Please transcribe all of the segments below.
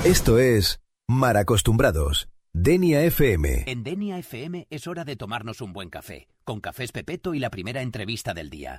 Esto es Mal Acostumbrados, Denia FM. En Denia FM es hora de tomarnos un buen café, con Cafés Pepetto y la primera entrevista del día.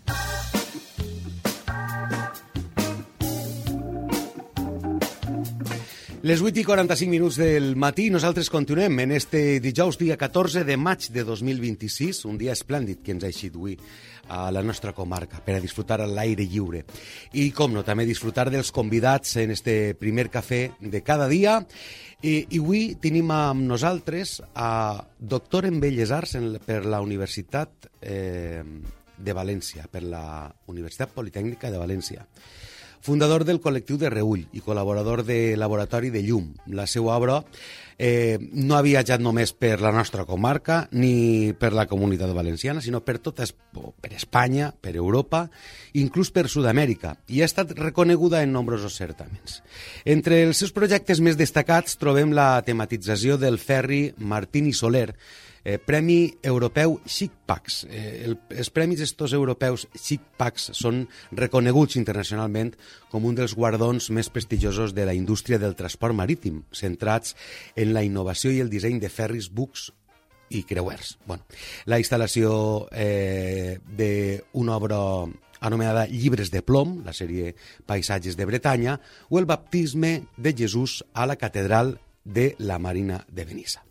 Les 8:45 del matí, nosaltres continuem en este dijous, dia 14 de maig de 2026, un dia esplèndid que ens ha eixit avui a la nostra comarca per a disfrutar a l'aire lliure. I, com no, també disfrutar dels convidats en este primer cafè de cada dia. I avui tenim amb nosaltres a doctor en Belles Arts per la Universitat de València, per la Universitat Politècnica de València. Fundador del col·lectiu de Reüll i col·laborador de Laboratori de Llum. La seva obra no ha viatjat només per la nostra comarca ni per la comunitat valenciana, sinó per Espanya, per Europa, inclús per Sud-amèrica, i ha estat reconeguda en nombrosos certàmens. Entre els seus projectes més destacats trobem la tematització del ferri Martín i Soler, Premi Europeu Chic-Pax. Els premis estos europeus Chic-Pax són reconeguts internacionalment com un dels guardons més prestigiosos de la indústria del transport marítim, centrats en la innovació i el disseny de ferris, bucs i creuers. La instal·lació d'una obra anomenada Llibres de plom, la sèrie Paisatges de Bretanya, o el baptisme de Jesús a la catedral de la Marina de Benissa.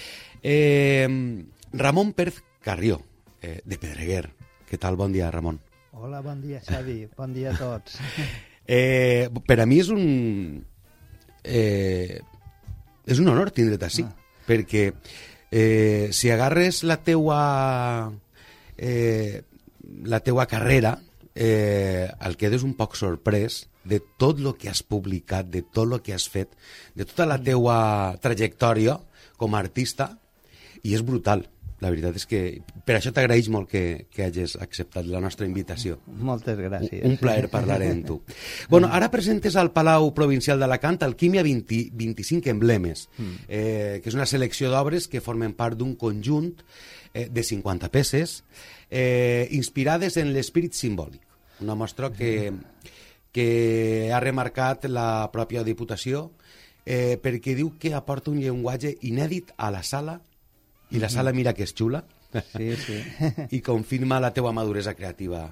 Ramon Pérez Carrió, de Pedreguer. Què tal? Bon dia, Ramon. Hola, bon dia, Xavi. Bon dia a tots. Per a mi és un honor tindre't ací, perquè si agarres la teua carrera, el quedes un poc sorprès de tot el que has publicat, de tot el que has fet, de tota la teua trajectòria com a artista, i és brutal. La veritat és que per això t'agraeix molt que hagis acceptat la nostra invitació. Moltes gràcies. Un plaer parlar amb tu. Ara presentes al Palau Provincial d'Alacant Alquímia 25 emblemes, que és una selecció d'obres que formen part d'un conjunt de 50 peces inspirades en l'espírit simbòlic. Una mostra que ha remarcat la pròpia Diputació perquè diu que aporta un llenguatge inèdit a la sala, i la sala mira que és xula, sí. I confirma la teua maduresa creativa.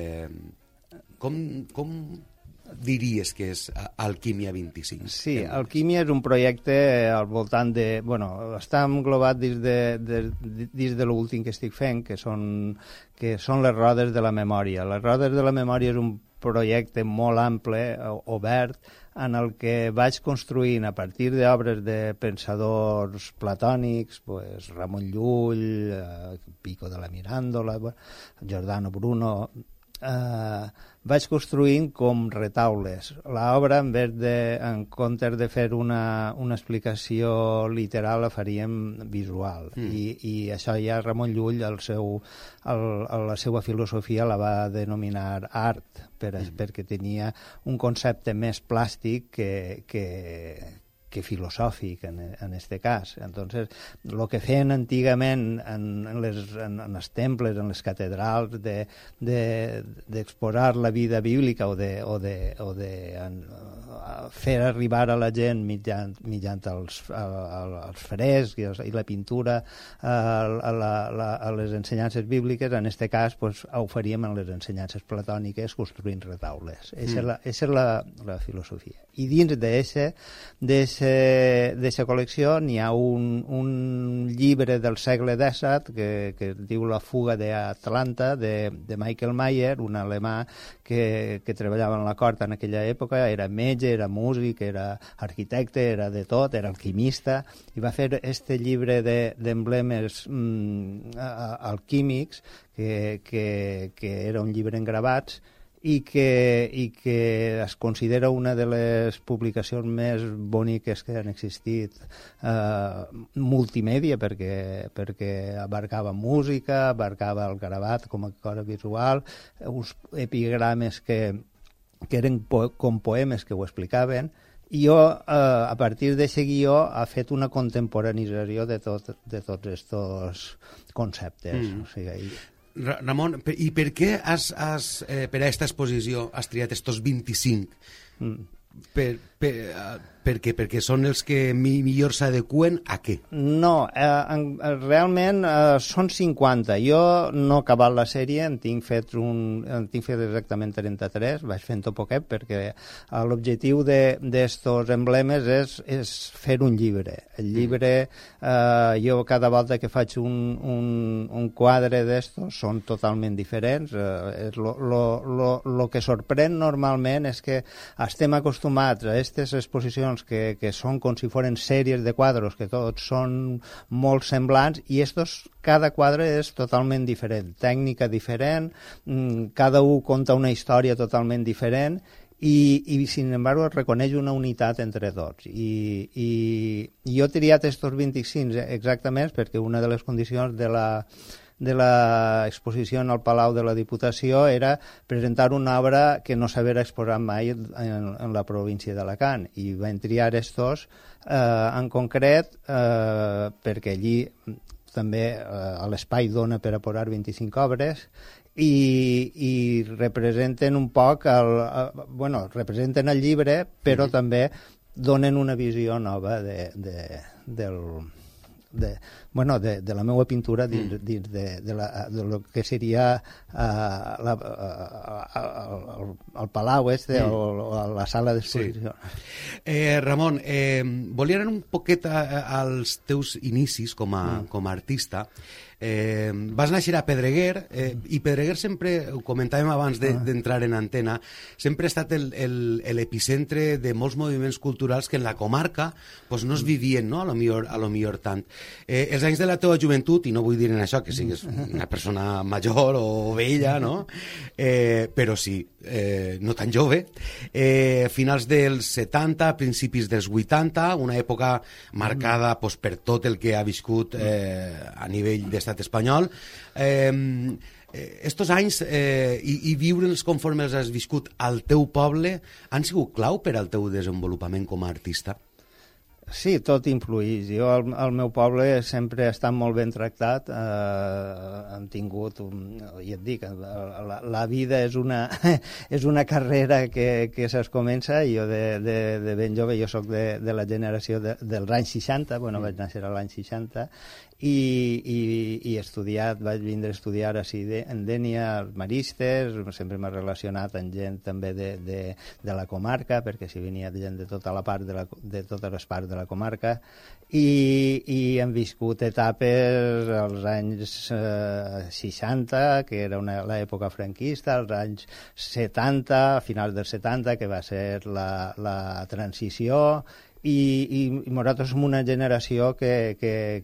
Com diries que és Alquímia 25? Sí, Alquímia és un projecte al voltant de... està englobat dins de l'últim que estic fent, que són les rodes de la memòria. Les rodes de la memòria és un projecte molt ample, obert, en el que vaig construint a partir d'obres de pensadors platònics, Ramon Llull, Pico de la Miràndola, Giordano Bruno, vaig construint com retaules. L'obra, en comptes de fer una explicació literal, la faríem visual. I això ja Ramon Llull, la seva filosofia la va denominar art, perquè tenia un concepte més plàstic que filosòfic en este cas. Entonces, el que feien antigament en els temples, en les catedrals, d'exposar la vida bíblica o de fer arribar a la gent mitjant els frescs i la pintura a les ensenyances bíbliques, en aquest cas ho faríem en les ensenyances platòniques construint retaules. Aquesta és la filosofia. I dins d'aquesta col·lecció n'hi ha un llibre del segle XVII que es diu La fuga d'Atlanta, de Michael Mayer, un alemà que treballava en la cort en aquella època, era metge, era músic, era arquitecte, era de tot, era alquimista, i va fer este llibre d'emblemes alquímics, que era un llibre en gravats, i que es considera una de les publicacions més boniques que han existit multimèdia, perquè abarcava música, abarcava el gravat com a cosa visual, uns epigrames que eren com poemes que ho explicaven, i jo, a partir d'aquest guió, ha fet una contemporanització de tots aquests conceptes. O sigui, Ramon, i per què per a aquesta exposició has triat estos 25? Perquè són els que millor s'adequen a què? No, realment són 50. Jo no he acabat la sèrie, en tinc fet exactament 33, vaig fent poquet perquè l'objectiu d'estos emblemes és fer un llibre. El llibre, jo cada volta que faig un quadre d'estos són totalment diferents. Lo que sorprèn normalment és que estem acostumats a aquestes exposicions que són com si foren sèries de quadres, que tots són molt semblants, i cada quadre és totalment diferent, tècnica diferent, cada un conta una història totalment diferent, i sin embargo es reconeix una unitat entre tots. I jo he triat estos 25 exactament perquè una de les condicions de l'exposició al Palau de la Diputació era presentar una obra que no s'havia exposat mai en la província d'Alacant, i vam triar estos en concret perquè allí també l'espai dona per a posar 25 obres i representen un poc representen el llibre, però també donen una visió nova de la meva pintura dins de lo que seria el palau o la sala d'exposició. Sí. Ramon, volia anar un poquet als teus inicis com a artista. Vas néixer a Pedreguer, i Pedreguer sempre, ho comentàvem abans d'entrar en antena, sempre ha estat l'epicentre de molts moviments culturals que en la comarca no es vivien, no? A lo millor tant. Els anys de la teva joventut, i no vull dir en això que siguis una persona major o vella, no? Però sí, no tan jove, finals dels 70, principis dels 80, una època marcada per tot el que ha viscut a nivell d'estat espanyol. Estos anys i viure'ls conforme els has viscut al teu poble han sigut clau per al teu desenvolupament com a artista? Sí, tot influïx. Jo al meu poble sempre he estat molt ben tractat. Hem tingut, ja et dic, la vida és una carrera que se'ls comença. Jo de ben jove, jo soc de la generació dels anys 60, vaig néixer a l'any 60, i he estudiat, vaig vindre a estudiar en Dénia, als Maristes, sempre m'he relacionat amb gent també de la comarca, perquè si venia gent de tota la part de totes les parts de la comarca, i hem viscut etapes als anys 60, que era l'època franquista, als anys 70, a finals dels 70, que va ser la transició, i nosaltres som una generació que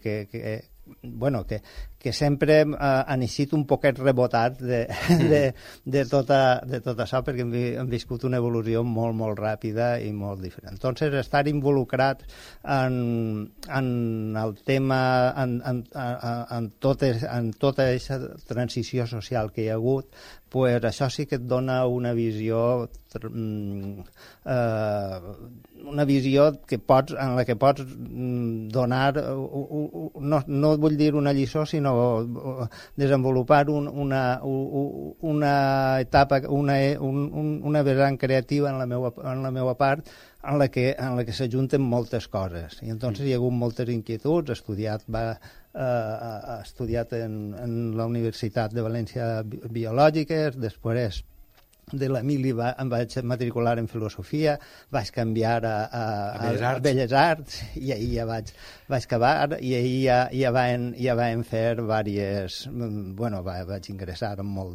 sempre han eixit un poquet rebotats de tot això, perquè hem viscut una evolució molt, molt ràpida i molt diferent. Entonces, estar involucrat en el tema, en tota aquesta transició social que hi ha hagut, pues això sí que et dona una visió en la que pots donar, no vull dir una lliçó, sinó desenvolupar una etapa, una vessant creativa en la meva part, en la que s'ajunten moltes coses. I entonces hi ha hagut moltes inquietuds. Ha estudiat en la Universitat de València Biològiques, després de l'Emili em vaig matricular en filosofia, vaig canviar a Belles Arts, i ahir ja vaig acabar, i ahir ja vam fer diverses... vaig ingressar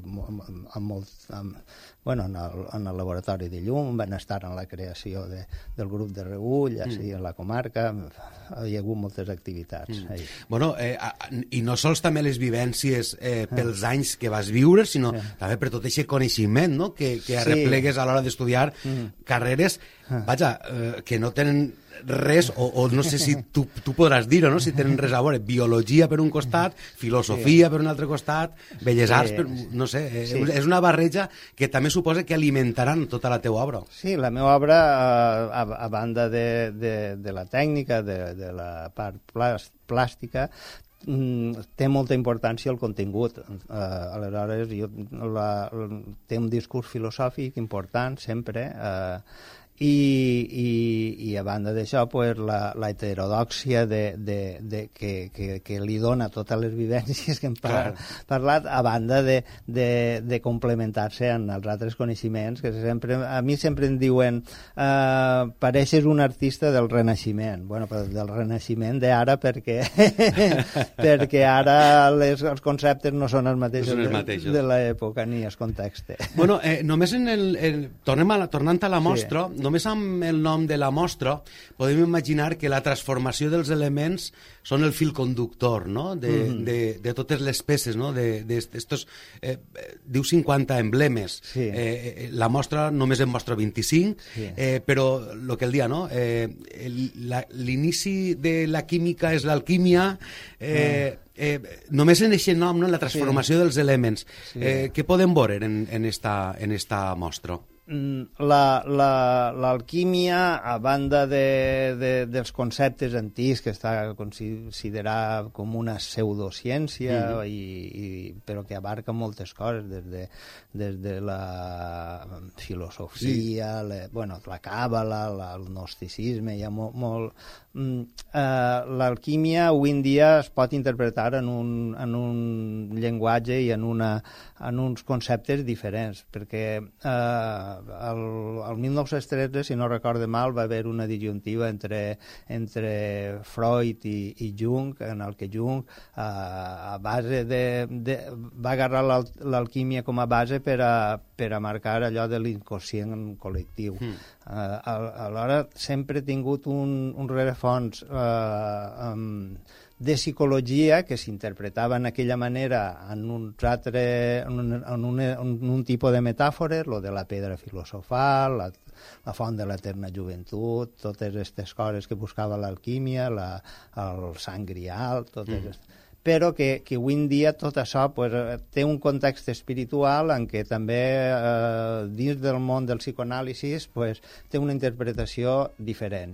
en el laboratori de llum, van estar en la creació del grup de Reüll, així a la comarca, hi ha hagut moltes activitats. I no sols també les vivències pels anys que vas viure, sinó també per tot aquest coneixement, no?, que arreplegues a l'hora d'estudiar carreres, que no tenen res, o no sé si tu podràs dir-ho, no?, si tenen res a veure, biologia per un costat, filosofia per un altre costat, belles arts, no sé, és una barreja que també suposa que alimentaran tota la teua obra. Sí, la meva obra, a banda de la tècnica, de la part plàstica, té molta importància el contingut. Aleshores, té un discurs filosòfic important sempre, i a banda d'això pues, la heterodòxia que li dona totes les vivències que hem parlat, a banda de complementar-se en els altres coneixements, que a mi sempre em diuen pareixes un artista del Renaixement. Bueno, però del Renaixement d'ara perquè ara els conceptes no són els mateixos de l'època ni el context. Bueno, només tornant a la mostra, només amb el nom de la mostra podem imaginar que la transformació dels elements són el fil conductor, no? de totes les peces, no? Diu 50 emblemes. Sí. La mostra només en mostra 25, sí. Però el que el dia, no? L'inici de la química és l'alquímia, només en aquest nom, no? La transformació dels elements. Sí. Què podem veure en esta mostra? L'alquímia, a banda dels conceptes antics que està considerat com una pseudociència, però que abarca moltes coses, des de la filosofia, la càbala, el gnosticisme, hi ha molt... L'alquímia avui en dia es pot interpretar en un llenguatge i en uns conceptes diferents, perquè el 1913, si no recorde mal, va haver una disjuntiva entre Freud i Jung, en el que Jung a base va agarrar l'alquímia com a base per a marcar allò de l'inconscient col·lectiu. Alhora sempre he tingut un rerefons de psicologia que s'interpretava en aquella manera en un tipus de metàfores, lo de la pedra filosofal, la font de l'eterna joventut, totes aquestes coses que buscava l'alquímia, el sang grial, totes aquestes... Però que avui en dia tot això té un context espiritual en què també dins del món del psicoanàlisi té una interpretació diferent.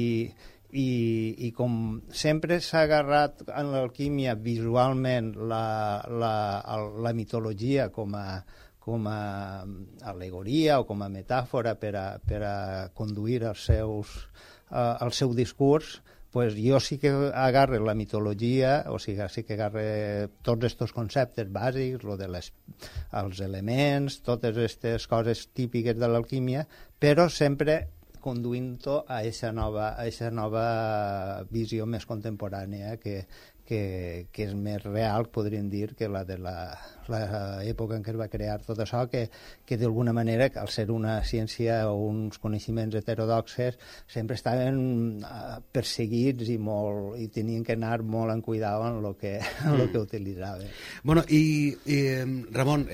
I com sempre s'ha agarrat en l'alquímia visualment la mitologia com a al·legoria o com a metàfora per a conduir el seu discurs, jo sí que agarre la mitologia, o sigui, sí que agarre tots aquests conceptes bàsics, els elements, totes aquestes coses típiques de l'alquímia, però sempre conduint-ho a aquesta nova visió més contemporània que és més real, podríem dir, que la de l'època en què es va crear tot això, que d'alguna manera, al ser una ciència o uns coneixements heterodoxes, sempre estaven perseguits i tenien que anar molt en cuidado en el que utilitzaven. Bueno, i Ramon,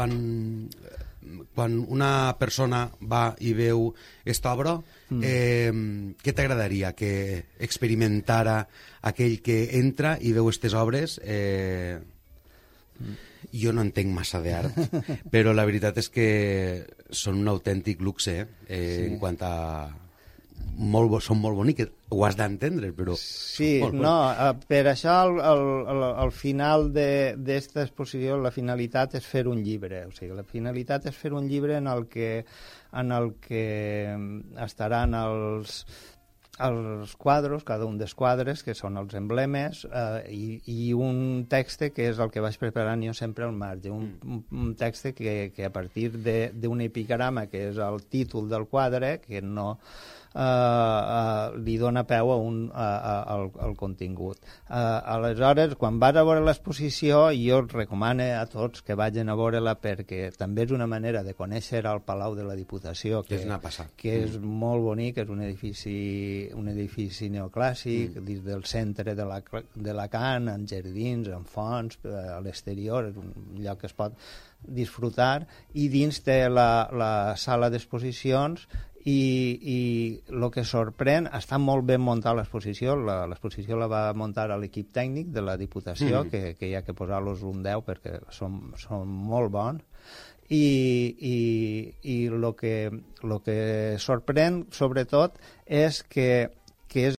quan una persona va i veu aquesta obra, què t'agradaria que experimentara aquell que entra i veu aquestes obres? Jo no entenc massa d'art, però la veritat és que són un autèntic luxe, en quant a... són molt boniques, ho has d'entendre, però... Sí, per això al final d'esta exposició la finalitat és fer un llibre, o sigui, la finalitat és fer un llibre en el que estaran els quadros, cada un dels quadres, que són els emblemes, i un text que és el que vaig preparant jo sempre al marge, un text que a partir d'un epigrama, que és el títol del quadre, que no... li dona peu al contingut. Aleshores, quan vas a veure l'exposició, jo recomano a tots que vagin a veure-la perquè també és una manera de conèixer el Palau de la Diputació, que és molt bonic, és un edifici neoclàssic, dins del centre de Alacant, amb jardins, amb fonts, a l'exterior, és un lloc que es pot disfrutar, i dins de la sala d'exposicions i el que sorprèn, està molt ben muntada l'exposició. L'exposició la va muntar l'equip tècnic de la Diputació, que hi ha que posar-los un 10 perquè són molt bons, i el que sorprèn sobretot és que és